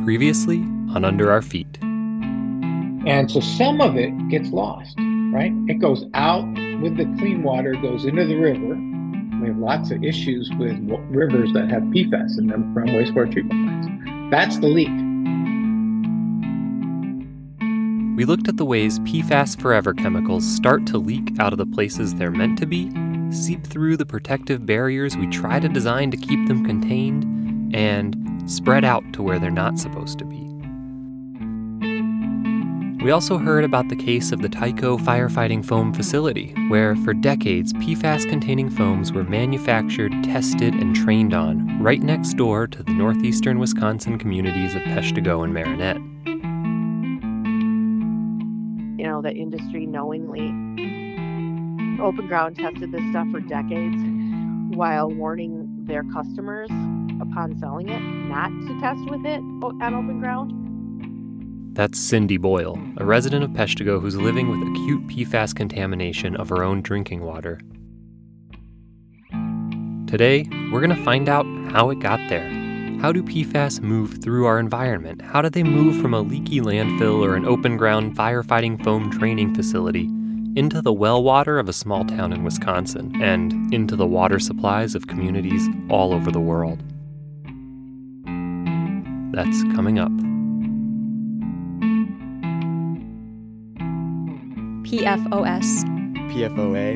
Previously on Under Our Feet. And so some of it gets lost, right? It goes out with the clean water, goes into the river. We have lots of issues with rivers that have PFAS in them from wastewater treatment plants. That's the leak. We looked at the ways PFAS forever chemicals start to leak out of the places they're meant to be, seep through the protective barriers we try to design to keep them contained, and spread out to where they're not supposed to be. We also heard about the case of the Tyco firefighting foam facility, where for decades PFAS-containing foams were manufactured, tested, and trained on right next door to the northeastern Wisconsin communities of Peshtigo and Marinette. You know, the industry knowingly open ground tested this stuff for decades while warning their customers upon selling it not to test with it on open ground. That's Cindy Boyle, a resident of Peshtigo who's living with acute PFAS contamination of her own drinking water. Today, we're going to find out how it got there. How do PFAS move through our environment? How do they move from a leaky landfill or an open ground firefighting foam training facility into the well water of a small town in Wisconsin and into the water supplies of communities all over the world? That's coming up. PFOS, PFOA,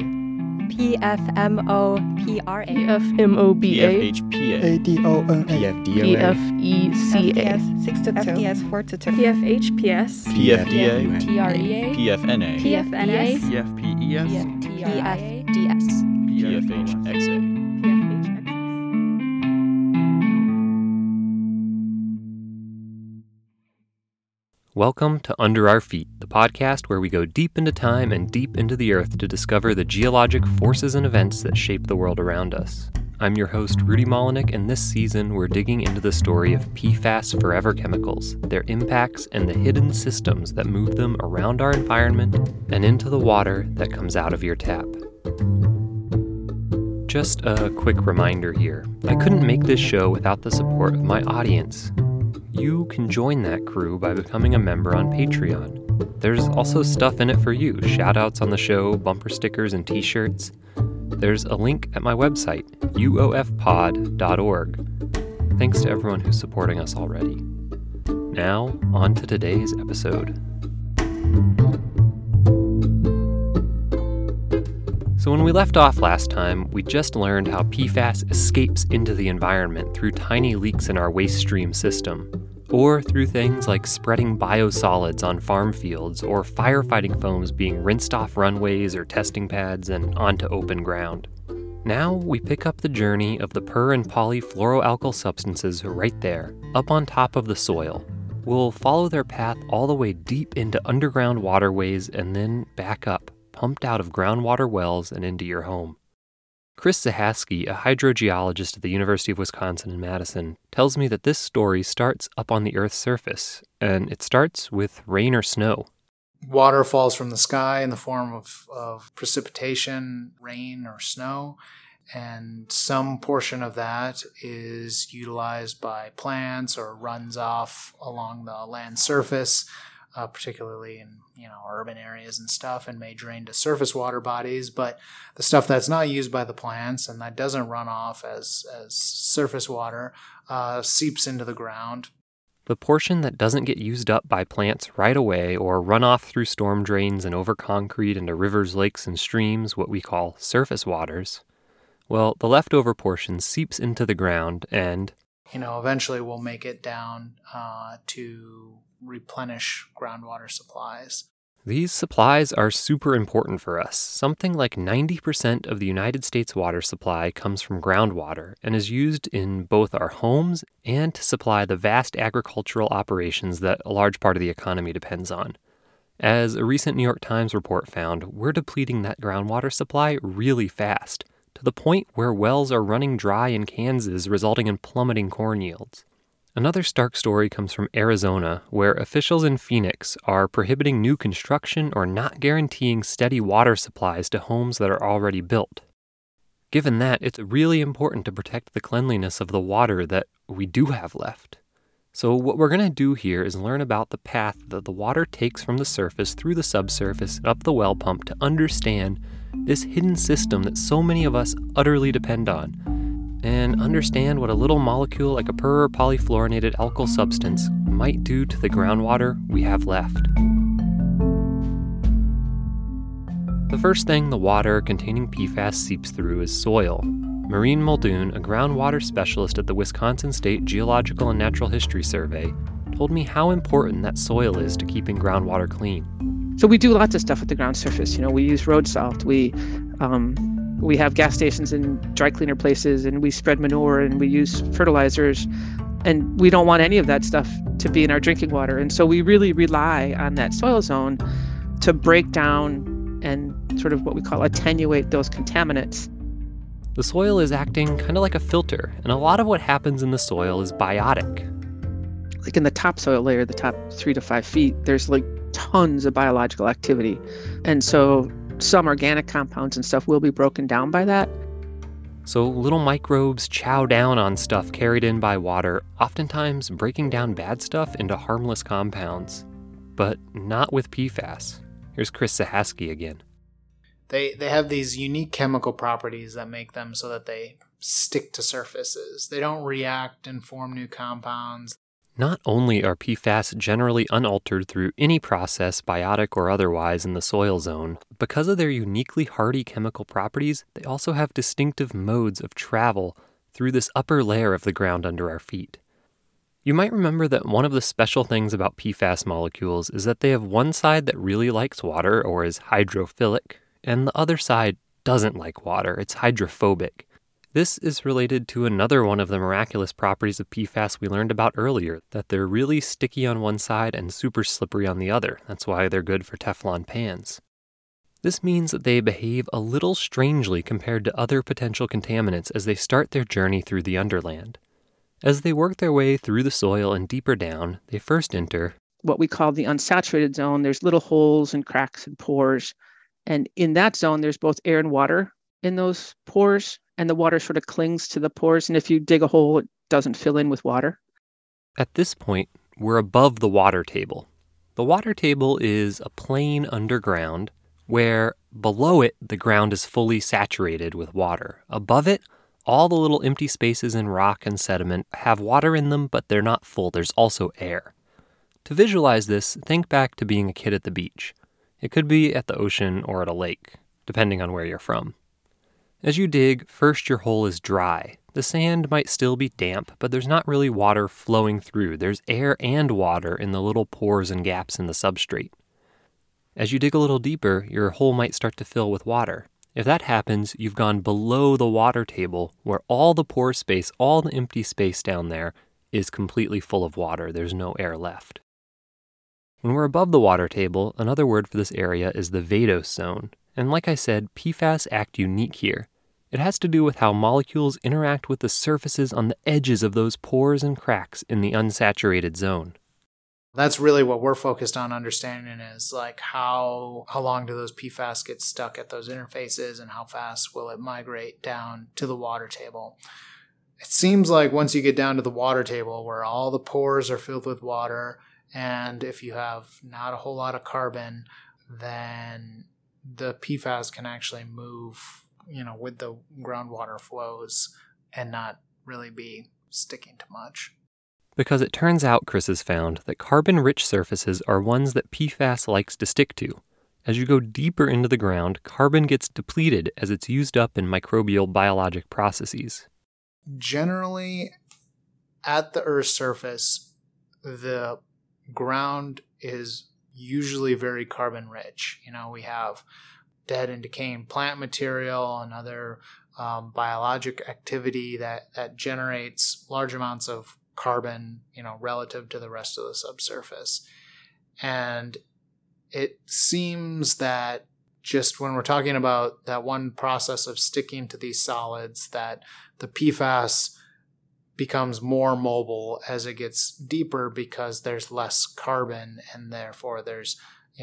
PFMOPRA, PFMOBA, PFHPA, ADONA, PFDOA, PFECA, FDS 42, PFHPS, PFDA, TREA, PFNA, PFNA, PFPES, PFDS, PFHXA. Welcome to Under Our Feet, the podcast where we go deep into time and deep into the earth to discover the geologic forces and events that shape the world around us. I'm your host, Rudy Molinik, and this season we're digging into the story of PFAS forever chemicals, their impacts, and the hidden systems that move them around our environment and into the water that comes out of your tap. Just a quick reminder here, I couldn't make this show without the support of my audience. You can join that crew by becoming a member on Patreon. There's also stuff in it for you, shout-outs on the show, bumper stickers, and t-shirts. There's a link at my website, uofpod.org. Thanks to everyone who's supporting us already. Now, on to today's episode. So when we left off last time, we just learned how PFAS escapes into the environment through tiny leaks in our waste stream system, or through things like spreading biosolids on farm fields or firefighting foams being rinsed off runways or testing pads and onto open ground. Now we pick up the journey of the per and polyfluoroalkyl substances right there, up on top of the soil. We'll follow their path all the way deep into underground waterways and then back up, pumped out of groundwater wells and into your home. Chris Zahasky, a hydrogeologist at the University of Wisconsin in Madison, tells me that this story starts up on the Earth's surface, and it starts with rain or snow. Water falls from the sky in the form of precipitation, rain or snow, and some portion of that is utilized by plants or runs off along the land surface, particularly in urban areas and stuff, and may drain to surface water bodies. But the stuff that's not used by the plants and that doesn't run off as surface water seeps into the ground. The portion that doesn't get used up by plants right away or run off through storm drains and over concrete into rivers, lakes, and streams, what we call surface waters, well, the leftover portion seeps into the ground and eventually we'll make it down to replenish groundwater supplies. These supplies are super important for us. Something like 90% of the United States water supply comes from groundwater and is used in both our homes and to supply the vast agricultural operations that a large part of the economy depends on. As a recent New York Times report found, we're depleting that groundwater supply really fast, to the point where wells are running dry in Kansas, resulting in plummeting corn yields. Another stark story comes from Arizona, where officials in Phoenix are prohibiting new construction or not guaranteeing steady water supplies to homes that are already built. Given that, it's really important to protect the cleanliness of the water that we do have left. So what we're going to do here is learn about the path that the water takes from the surface through the subsurface and up the well pump to understand this hidden system that so many of us utterly depend on, and understand what a little molecule like a polyfluorinated alkyl substance might do to the groundwater we have left. The first thing the water containing PFAS seeps through is soil. Maureen Muldoon, a groundwater specialist at the Wisconsin State Geological and Natural History Survey, told me how important that soil is to keeping groundwater clean. So we do lots of stuff with the ground surface. We use road salt. We have gas stations and dry cleaner places, and we spread manure and we use fertilizers. And we don't want any of that stuff to be in our drinking water. And so we really rely on that soil zone to break down and sort of what we call attenuate those contaminants. The soil is acting kind of like a filter, and a lot of what happens in the soil is biotic. Like in the topsoil layer, the top 3 to 5 feet, there's like tons of biological activity. And so some organic compounds and stuff will be broken down by that. So little microbes chow down on stuff carried in by water, oftentimes breaking down bad stuff into harmless compounds. But not with PFAS. Here's Chris Zahasky again. They have these unique chemical properties that make them so that they stick to surfaces. They don't react and form new compounds. Not only are PFAS generally unaltered through any process, biotic or otherwise, in the soil zone, because of their uniquely hardy chemical properties, they also have distinctive modes of travel through this upper layer of the ground under our feet. You might remember that one of the special things about PFAS molecules is that they have one side that really likes water or is hydrophilic, and the other side doesn't like water, it's hydrophobic. This is related to another one of the miraculous properties of PFAS we learned about earlier, that they're really sticky on one side and super slippery on the other. That's why they're good for Teflon pans. This means that they behave a little strangely compared to other potential contaminants as they start their journey through the underland. As they work their way through the soil and deeper down, they first enter what we call the unsaturated zone. There's little holes and cracks and pores. And in that zone, there's both air and water in those pores, and the water sort of clings to the pores. And if you dig a hole, it doesn't fill in with water. At this point, we're above the water table. The water table is a plane underground where below it, the ground is fully saturated with water. Above it, all the little empty spaces in rock and sediment have water in them, but they're not full. There's also air. To visualize this, think back to being a kid at the beach. It could be at the ocean or at a lake, depending on where you're from. As you dig, first your hole is dry. The sand might still be damp, but there's not really water flowing through. There's air and water in the little pores and gaps in the substrate. As you dig a little deeper, your hole might start to fill with water. If that happens, you've gone below the water table, where all the pore space, all the empty space down there, is completely full of water. There's no air left. When we're above the water table, another word for this area is the vadose zone. And like I said, PFAS act unique here. It has to do with how molecules interact with the surfaces on the edges of those pores and cracks in the unsaturated zone. That's really what we're focused on understanding is like how long do those PFAS get stuck at those interfaces and how fast will it migrate down to the water table. It seems like once you get down to the water table where all the pores are filled with water, and if you have not a whole lot of carbon, then the PFAS can actually move, with the groundwater flows and not really be sticking to much. Because it turns out, Chris has found, that carbon-rich surfaces are ones that PFAS likes to stick to. As you go deeper into the ground, carbon gets depleted as it's used up in microbial biologic processes. Generally, at the Earth's surface, the ground is usually very carbon rich. We have dead and decaying plant material and other biologic activity that generates large amounts of carbon, relative to the rest of the subsurface. And it seems that just when we're talking about that one process of sticking to these solids, that the PFAS becomes more mobile as it gets deeper because there's less carbon and therefore there's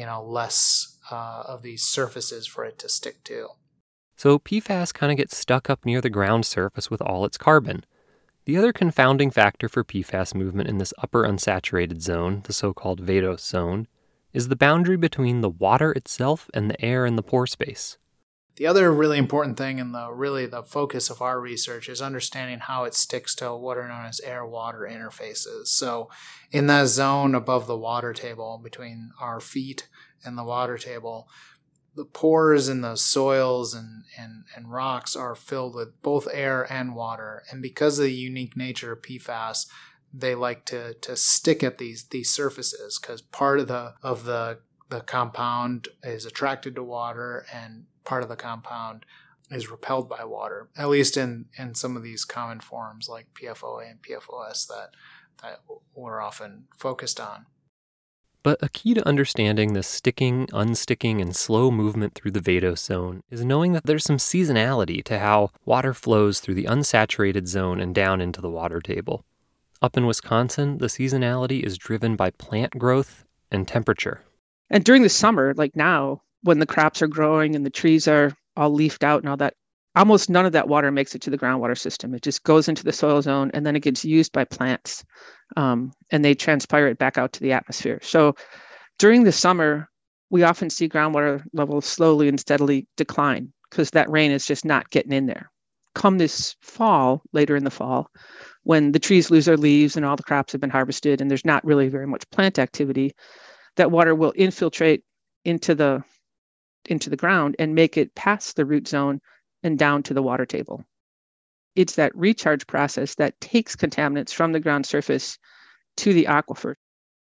less of these surfaces for it to stick to. So PFAS kind of gets stuck up near the ground surface with all its carbon. The other confounding factor for PFAS movement in this upper unsaturated zone, the so-called vadose zone, is the boundary between the water itself and the air in the pore space. The other really important thing and the focus of our research is understanding how it sticks to what are known as air-water interfaces. So in that zone above the water table, between our feet and the water table, the pores in the soils and rocks are filled with both air and water. And because of the unique nature of PFAS, they like to stick at these surfaces because part of the compound is attracted to water and part of the compound is repelled by water, at least in some of these common forms like PFOA and PFOS that we're often focused on. But a key to understanding this sticking, unsticking, and slow movement through the vadose zone is knowing that there's some seasonality to how water flows through the unsaturated zone and down into the water table. Up in Wisconsin, the seasonality is driven by plant growth and temperature. And during the summer, like now, when the crops are growing and the trees are all leafed out and all that, almost none of that water makes it to the groundwater system. It just goes into the soil zone and then it gets used by plants and they transpire it back out to the atmosphere. So during the summer, we often see groundwater levels slowly and steadily decline because that rain is just not getting in there. Come this fall, later in the fall, when the trees lose their leaves and all the crops have been harvested and there's not really very much plant activity, that water will infiltrate into the ground and make it past the root zone and down to the water table. It's that recharge process that takes contaminants from the ground surface to the aquifer.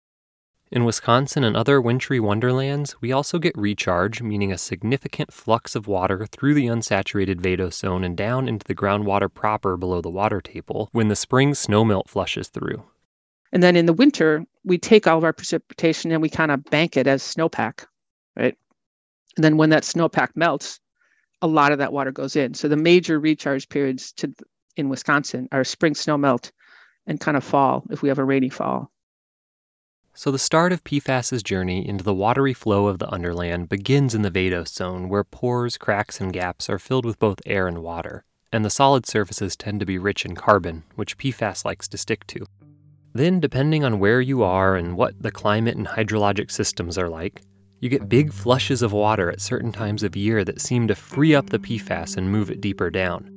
In Wisconsin and other wintry wonderlands, we also get recharge, meaning a significant flux of water through the unsaturated vadose zone and down into the groundwater proper below the water table when the spring snowmelt flushes through. And then in the winter, we take all of our precipitation and we kind of bank it as snowpack, right? And then when that snowpack melts, a lot of that water goes in. So the major recharge periods in Wisconsin are spring snowmelt and kind of fall, if we have a rainy fall. So the start of PFAS's journey into the watery flow of the underland begins in the vadose zone, where pores, cracks, and gaps are filled with both air and water, and the solid surfaces tend to be rich in carbon, which PFAS likes to stick to. Then, depending on where you are and what the climate and hydrologic systems are like, you get big flushes of water at certain times of year that seem to free up the PFAS and move it deeper down.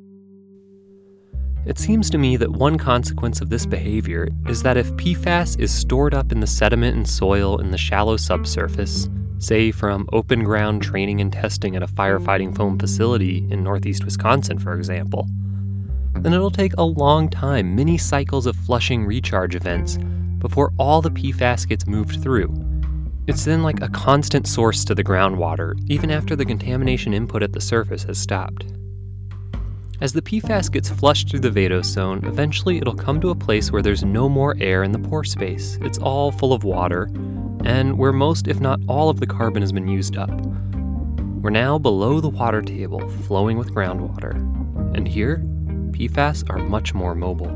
It seems to me that one consequence of this behavior is that if PFAS is stored up in the sediment and soil in the shallow subsurface, say from open ground training and testing at a firefighting foam facility in northeast Wisconsin, for example, then it'll take a long time, many cycles of flushing recharge events, before all the PFAS gets moved through. It's then like a constant source to the groundwater, even after the contamination input at the surface has stopped. As the PFAS gets flushed through the vadose zone, eventually it'll come to a place where there's no more air in the pore space. It's all full of water, and where most, if not all, of the carbon has been used up. We're now below the water table, flowing with groundwater. And here, PFAS are much more mobile.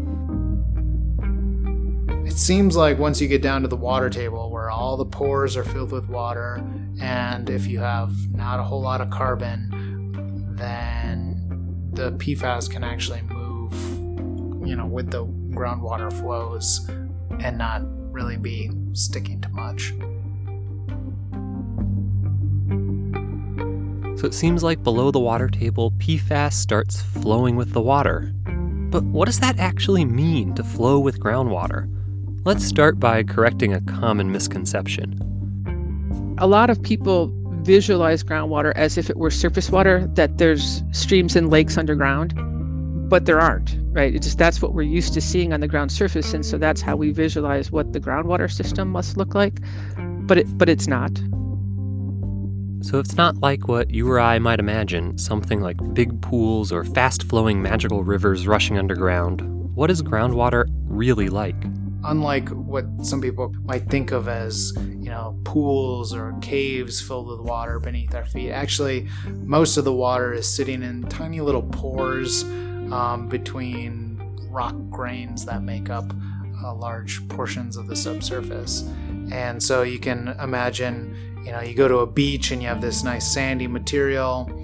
It seems like once you get down to the water table where all the pores are filled with water, and if you have not a whole lot of carbon, then the PFAS can actually move, with the groundwater flows and not really be sticking to much. So it seems like below the water table, PFAS starts flowing with the water. But what does that actually mean, to flow with groundwater? Let's start by correcting a common misconception. A lot of people visualize groundwater as if it were surface water, that there's streams and lakes underground, but there aren't, right? It's just that's what we're used to seeing on the ground surface, and so that's how we visualize what the groundwater system must look like, but it's not. So it's not like what you or I might imagine, something like big pools or fast-flowing magical rivers rushing underground. What is groundwater really like? Unlike what some people might think of as, pools or caves filled with water beneath our feet, actually, most of the water is sitting in tiny little pores between rock grains that make up large portions of the subsurface. And so you can imagine, you go to a beach and you have this nice sandy material,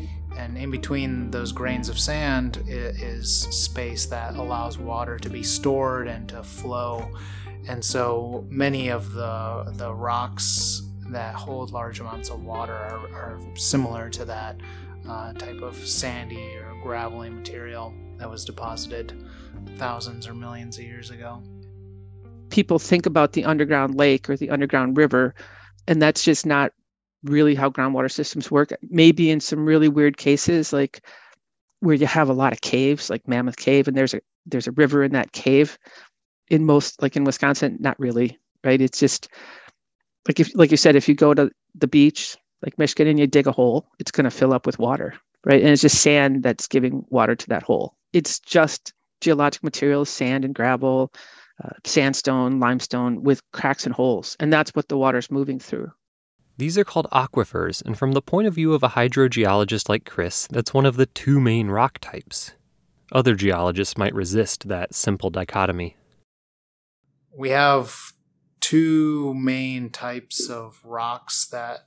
And in between those grains of sand is space that allows water to be stored and to flow. And so many of the rocks that hold large amounts of water are similar to that type of sandy or gravelly material that was deposited thousands or millions of years ago. People think about the underground lake or the underground river, and that's just not really how groundwater systems work. Maybe in some really weird cases, like where you have a lot of caves, like Mammoth Cave, and there's a river in that cave. In most, like in Wisconsin, not really, right? It's just like you said, if you go to the beach, like Michigan, and you dig a hole, it's going to fill up with water, right? And it's just sand that's giving water to that hole. It's just geologic materials, sand and gravel, sandstone, limestone with cracks and holes, and that's what the water's moving through. These are called aquifers, and from the point of view of a hydrogeologist like Chris, that's one of the two main rock types. Other geologists might resist that simple dichotomy. We have two main types of rocks that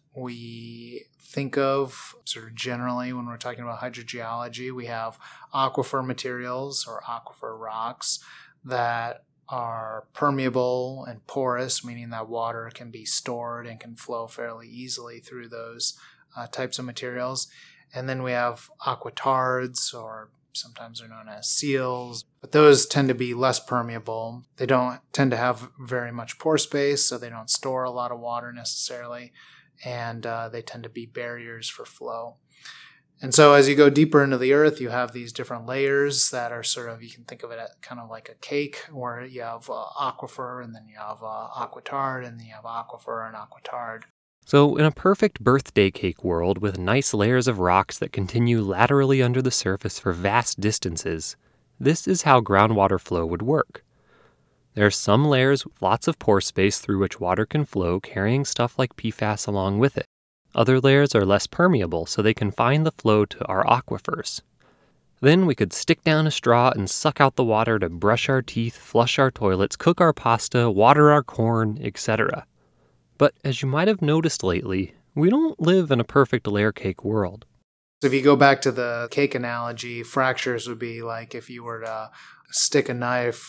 we think of sort of generally when we're talking about hydrogeology. We have aquifer materials or aquifer rocks that are permeable and porous, meaning that water can be stored and can flow fairly easily through those types of materials. And then we have aquitards, or sometimes they're known as seals, but those tend to be less permeable. They don't tend to have very much pore space, so they don't store a lot of water necessarily, and they tend to be barriers for flow. And so as you go deeper into the earth, you have these different layers that are sort of, you can think of it kind of like a cake, where you have aquifer, and then you have aquitard, and then you have aquifer and aquitard. So in a perfect birthday cake world with nice layers of rocks that continue laterally under the surface for vast distances, this is how groundwater flow would work. There are some layers with lots of pore space through which water can flow, carrying stuff like PFAS along with it. Other layers are less permeable, so they confine the flow to our aquifers. Then we could stick down a straw and suck out the water to brush our teeth, flush our toilets, cook our pasta, water our corn, etc. But as you might have noticed lately, we don't live in a perfect layer cake world. So if you go back to the cake analogy, fractures would be like if you were to stick a knife,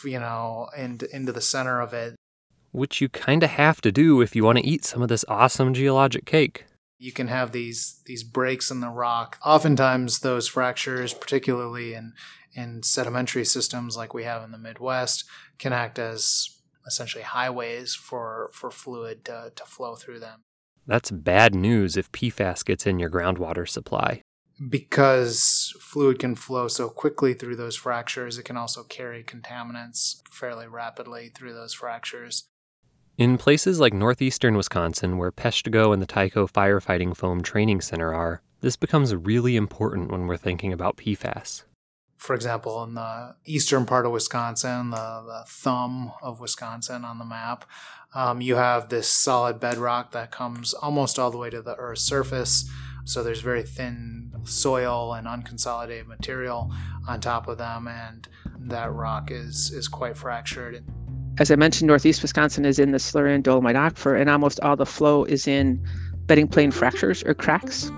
into the center of it. Which you kind of have to do if you want to eat some of this awesome geologic cake. You can have these breaks in the rock. Oftentimes those fractures, particularly in sedimentary systems like we have in the Midwest, can act as essentially highways for fluid to flow through them. That's bad news if PFAS gets in your groundwater supply. Because fluid can flow so quickly through those fractures, it can also carry contaminants fairly rapidly through those fractures. In places like northeastern Wisconsin, where Peshtigo and the Tyco Firefighting Foam Training Center are, this becomes really important when we're thinking about PFAS. For example, in the eastern part of Wisconsin, the thumb of Wisconsin on the map, you have this solid bedrock that comes almost all the way to the Earth's surface. So there's very thin soil and unconsolidated material on top of them, and that rock is quite fractured. As I mentioned, northeast Wisconsin is in the Silurian Dolomite Aquifer, and almost all the flow is in bedding plane fractures or cracks.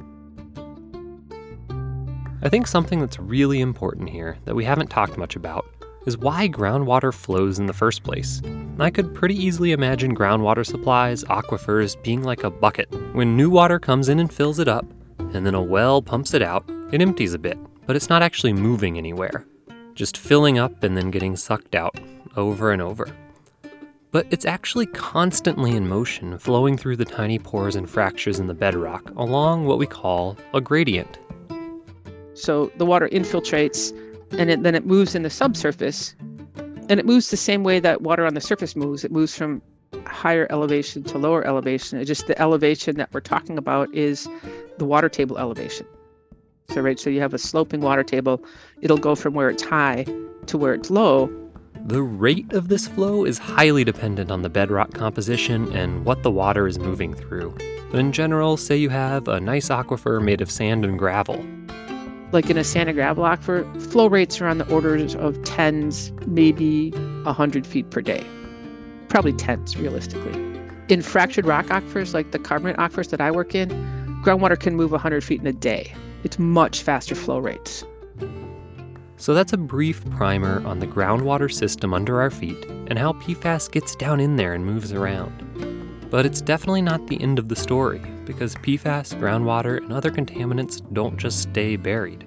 I think something that's really important here that we haven't talked much about is why groundwater flows in the first place. I could pretty easily imagine groundwater supplies, aquifers, being like a bucket. When new water comes in and fills it up, and then a well pumps it out, it empties a bit, but it's not actually moving anywhere. Just filling up and then getting sucked out, over and over. But it's actually constantly in motion, flowing through the tiny pores and fractures in the bedrock along what we call a gradient. So the water infiltrates, and then it moves in the subsurface, and it moves the same way that water on the surface moves. It moves from higher elevation to lower elevation. It's just the elevation that we're talking about is the water table elevation. So you have a sloping water table. It'll go from where it's high to where it's low. The rate of this flow is highly dependent on the bedrock composition and what the water is moving through. But in general, say you have a nice aquifer made of sand and gravel. Like in a sand and gravel aquifer, flow rates are on the orders of tens, maybe 100 feet per day. Probably tens, realistically. In fractured rock aquifers, like the carbonate aquifers that I work in, groundwater can move 100 feet in a day. it's much faster flow rates. So that's a brief primer on the groundwater system under our feet and how PFAS gets down in there and moves around. But it's definitely not the end of the story, because PFAS, groundwater, and other contaminants don't just stay buried.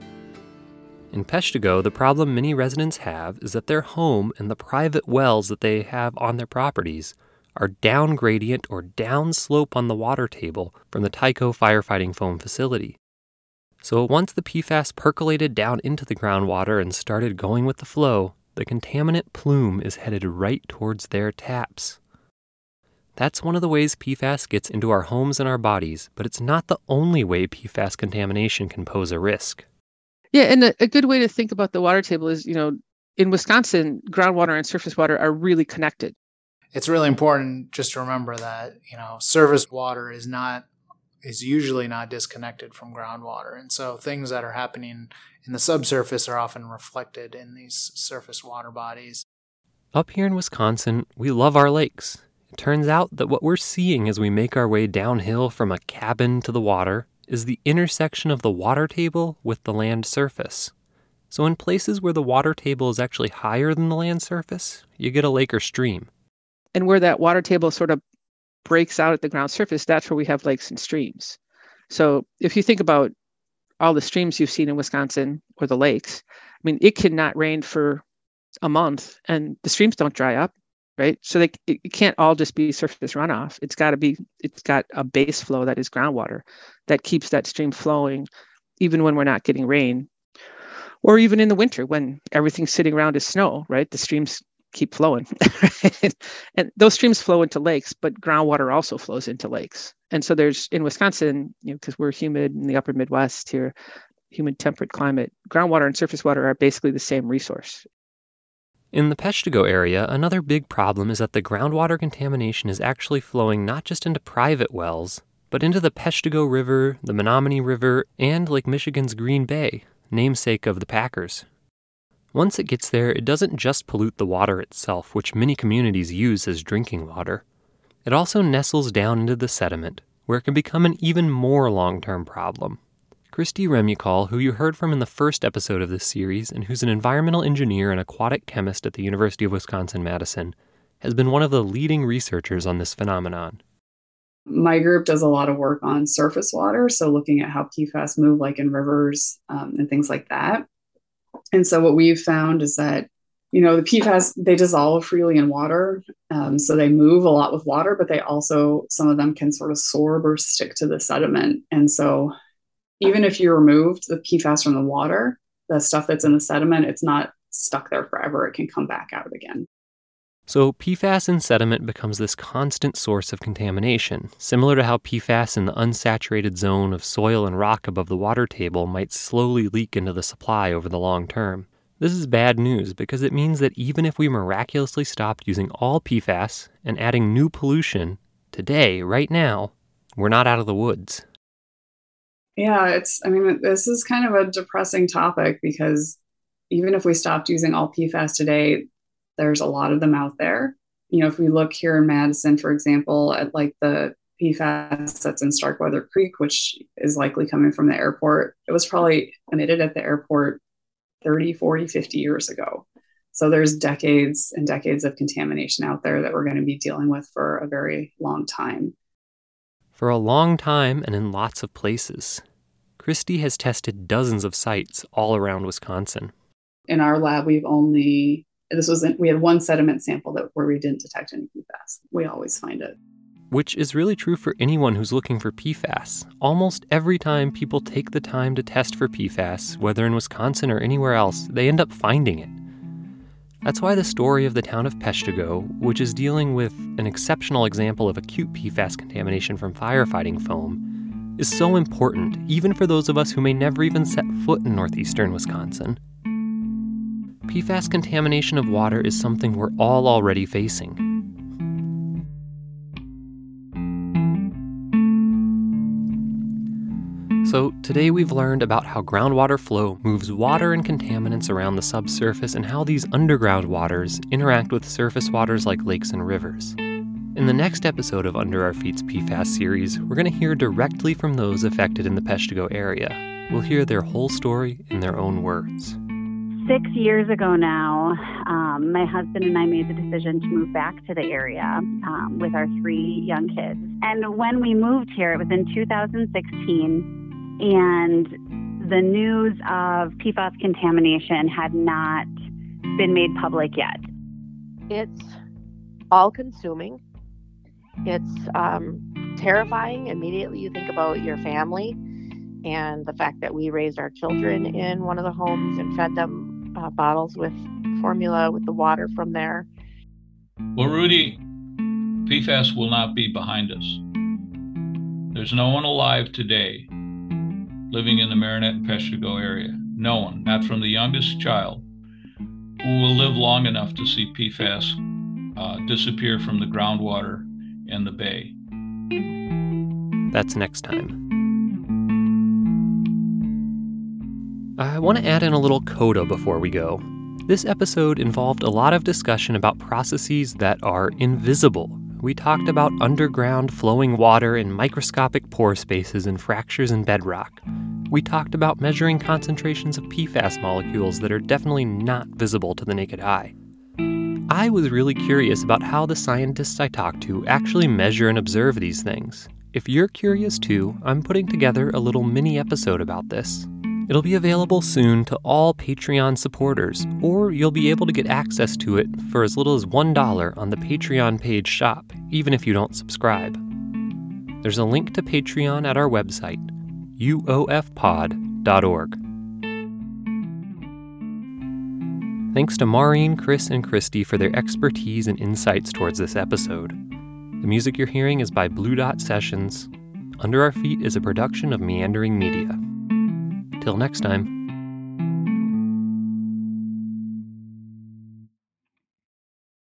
In Peshtigo, the problem many residents have is that their home and the private wells that they have on their properties are down gradient or down slope on the water table from the Tyco firefighting foam facility. So once the PFAS percolated down into the groundwater and started going with the flow, the contaminant plume is headed right towards their taps. That's one of the ways PFAS gets into our homes and our bodies, but it's not the only way PFAS contamination can pose a risk. Yeah, and a good way to think about the water table is, in Wisconsin, groundwater and surface water are really connected. It's really important just to remember that, surface water is usually not disconnected from groundwater. And so things that are happening in the subsurface are often reflected in these surface water bodies. Up here in Wisconsin, we love our lakes. It turns out that what we're seeing as we make our way downhill from a cabin to the water is the intersection of the water table with the land surface. So in places where the water table is actually higher than the land surface, you get a lake or stream. And where that water table sort of breaks out at the ground surface, that's where we have lakes and streams. So if you think about all the streams you've seen in Wisconsin or the lakes, it cannot rain for a month and the streams don't dry up, right? So it can't all just be surface runoff. It's got a base flow that is groundwater that keeps that stream flowing even when we're not getting rain, or even in the winter when everything's sitting around as snow, right? The streams keep flowing. And those streams flow into lakes, but groundwater also flows into lakes. And so there's, in Wisconsin, because we're humid in the upper Midwest here, humid temperate climate, groundwater and surface water are basically the same resource. In the Peshtigo area, another big problem is that the groundwater contamination is actually flowing not just into private wells, but into the Peshtigo River, the Menominee River, and Lake Michigan's Green Bay, namesake of the Packers. Once it gets there, it doesn't just pollute the water itself, which many communities use as drinking water. It also nestles down into the sediment, where it can become an even more long-term problem. Christy Remukal, who you heard from in the first episode of this series, and who's an environmental engineer and aquatic chemist at the University of Wisconsin-Madison, has been one of the leading researchers on this phenomenon. My group does a lot of work on surface water, so looking at how PFAS move like in rivers and things like that. And so what we've found is that, the PFAS, they dissolve freely in water. So they move a lot with water, but some of them can sort of sorb or stick to the sediment. And so even if you removed the PFAS from the water, the stuff that's in the sediment, it's not stuck there forever. It can come back out again. So PFAS in sediment becomes this constant source of contamination, similar to how PFAS in the unsaturated zone of soil and rock above the water table might slowly leak into the supply over the long term. This is bad news because it means that even if we miraculously stopped using all PFAS and adding new pollution, today, right now, we're not out of the woods. Yeah, this is kind of a depressing topic because even if we stopped using all PFAS today, there's a lot of them out there. If we look here in Madison, for example, at like the PFAS that's in Starkweather Creek, which is likely coming from the airport, it was probably emitted at the airport 30, 40, 50 years ago. So there's decades and decades of contamination out there that we're going to be dealing with for a very long time. For a long time and in lots of places. Christy has tested dozens of sites all around Wisconsin. In our lab, we had one sediment sample where we didn't detect any PFAS. We always find it. Which is really true for anyone who's looking for PFAS. Almost every time people take the time to test for PFAS, whether in Wisconsin or anywhere else, they end up finding it. That's why the story of the town of Peshtigo, which is dealing with an exceptional example of acute PFAS contamination from firefighting foam, is so important, even for those of us who may never even set foot in northeastern Wisconsin. PFAS contamination of water is something we're all already facing. So today we've learned about how groundwater flow moves water and contaminants around the subsurface and how these underground waters interact with surface waters like lakes and rivers. In the next episode of Under Our Feet's PFAS series, we're going to hear directly from those affected in the Peshtigo area. we'll hear their whole story in their own words. 6 years ago now, my husband and I made the decision to move back to the area with our 3 young kids. And when we moved here, it was in 2016, and the news of PFAS contamination had not been made public yet. It's all-consuming. It's terrifying. Immediately you think about your family and the fact that we raised our children in one of the homes and fed them bottles with formula with the water from there. Well, Rudy, PFAS will not be behind us. There's no one alive today living in the Marinette and Peshtigo area. No one, not from the youngest child, who will live long enough to see PFAS disappear from the groundwater and the bay. That's next time. I want to add in a little coda before we go. This episode involved a lot of discussion about processes that are invisible. We talked about underground flowing water in microscopic pore spaces and fractures in bedrock. We talked about measuring concentrations of PFAS molecules that are definitely not visible to the naked eye. I was really curious about how the scientists I talked to actually measure and observe these things. If you're curious too, I'm putting together a little mini episode about this. It'll be available soon to all Patreon supporters, or you'll be able to get access to it for as little as $1 on the Patreon page shop, even if you don't subscribe. There's a link to Patreon at our website, uofpod.org. Thanks to Maureen, Chris, and Christy for their expertise and insights towards this episode. The music you're hearing is by Blue Dot Sessions. Under Our Feet is a production of Meandering Media. Till next time.